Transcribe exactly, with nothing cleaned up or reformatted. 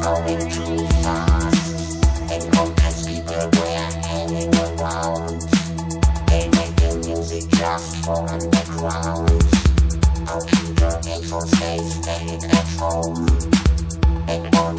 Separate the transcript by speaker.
Speaker 1: going too fast. And context people were hanging around. They make the music just for underground. Computer makes on stage staying at home. And all